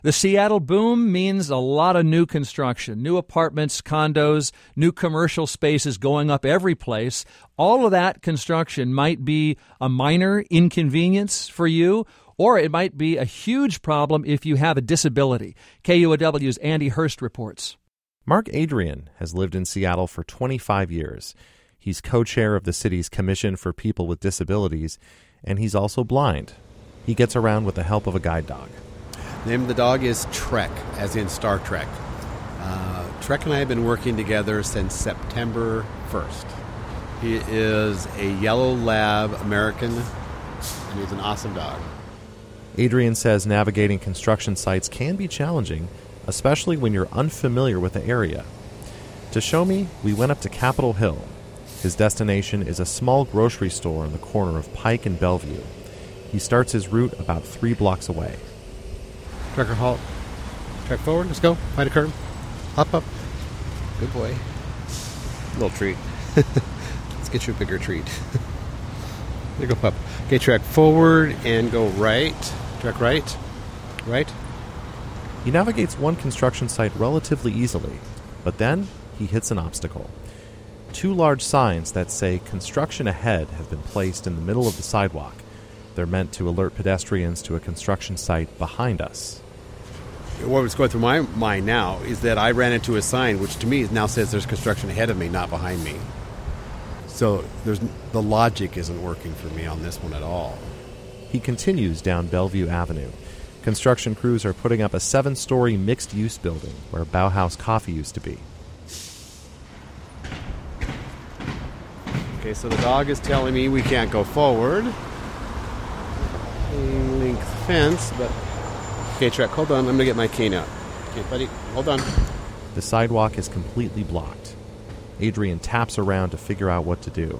The Seattle boom means a lot of new construction, new apartments, condos, new commercial spaces going up every place. All of that construction might be a minor inconvenience for you, or it might be a huge problem if you have a disability. KUOW's Andy Hurst reports. Mark Adrian has lived in Seattle for 25 years. He's co-chair of the city's Commission for People with Disabilities, and he's also blind. He gets around with the help of a guide dog. The name of the dog is Trek, as in Star Trek. Trek and I have been working together since September 1st. He is a yellow lab American, and he's an awesome dog. Adrian says navigating construction sites can be challenging, especially when you're unfamiliar with the area. To show me, we went up to Capitol Hill. His destination is a small grocery store on the corner of Pike and Bellevue. He starts his route about 3 blocks away. Trekker, halt. Trek forward. Let's go. Find a curb. Hop up. Good boy. Little treat. Let's get you a bigger treat. There you go, pup. Okay, trek forward and go right. Trek right. Right. He navigates one construction site relatively easily, but then he hits an obstacle. 2 large signs that say construction ahead have been placed in the middle of the sidewalk. They're meant to alert pedestrians to a construction site behind us. What was going through my mind now is that I ran into a sign which to me now says there's construction ahead of me, not behind me. So the logic isn't working for me on this one at all. He continues down Bellevue Avenue. Construction crews are putting up a 7-story mixed-use building where Bauhaus Coffee used to be. Okay, so the dog is telling me we can't go forward. Link fence, but... Okay, Trek, hold on. I'm going to get my cane out. Okay, buddy, hold on. The sidewalk is completely blocked. Adrian taps around to figure out what to do.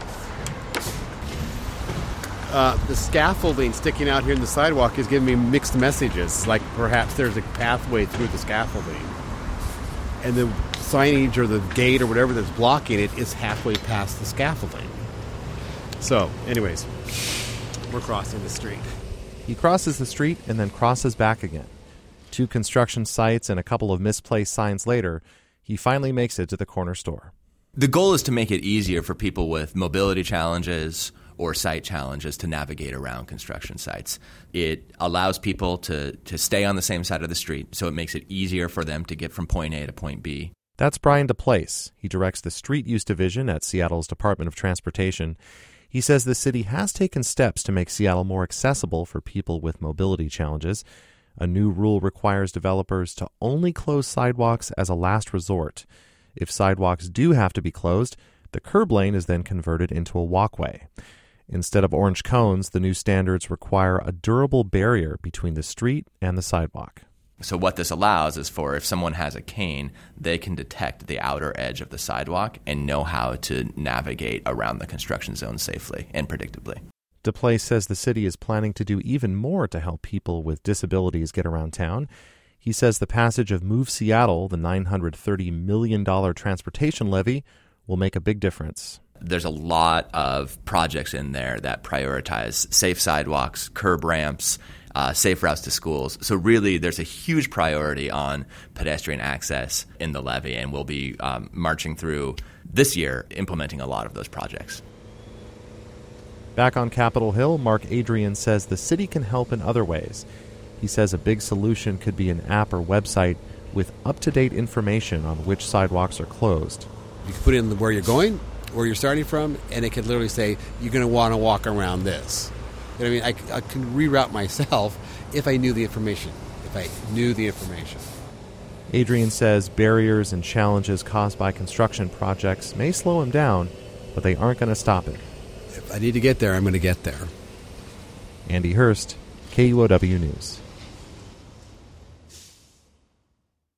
The scaffolding sticking out here in the sidewalk is giving me mixed messages, like perhaps there's a pathway through the scaffolding. And the signage or the gate or whatever that's blocking it is halfway past the scaffolding. So, anyways, we're crossing the street. He crosses the street and then crosses back again. 2 construction sites and a couple of misplaced signs later, he finally makes it to the corner store. The goal is to make it easier for people with mobility challenges or sight challenges to navigate around construction sites. It allows people to stay on the same side of the street, so it makes it easier for them to get from point A to point B. That's Brian DePlace. He directs the Street Use Division at Seattle's Department of Transportation. He says the city has taken steps to make Seattle more accessible for people with mobility challenges. A new rule requires developers to only close sidewalks as a last resort. If sidewalks do have to be closed, the curb lane is then converted into a walkway. Instead of orange cones, the new standards require a durable barrier between the street and the sidewalk. So what this allows is for if someone has a cane, they can detect the outer edge of the sidewalk and know how to navigate around the construction zone safely and predictably. DePlace says the city is planning to do even more to help people with disabilities get around town. He says the passage of Move Seattle, the $930 million transportation levy, will make a big difference. There's a lot of projects in there that prioritize safe sidewalks, curb ramps, safe routes to schools. So really, there's a huge priority on pedestrian access in the levy, and we'll be marching through this year implementing a lot of those projects. Back on Capitol Hill, Mark Adrian says the city can help in other ways. He says a big solution could be an app or website with up-to-date information on which sidewalks are closed. You can put in where you're going, where you're starting from, and it could literally say, you're going to want to walk around this. You know what I mean? I can reroute myself if I knew the information. Adrian says barriers and challenges caused by construction projects may slow him down, but they aren't going to stop it. If I need to get there, I'm going to get there. Andy Hurst, KUOW News.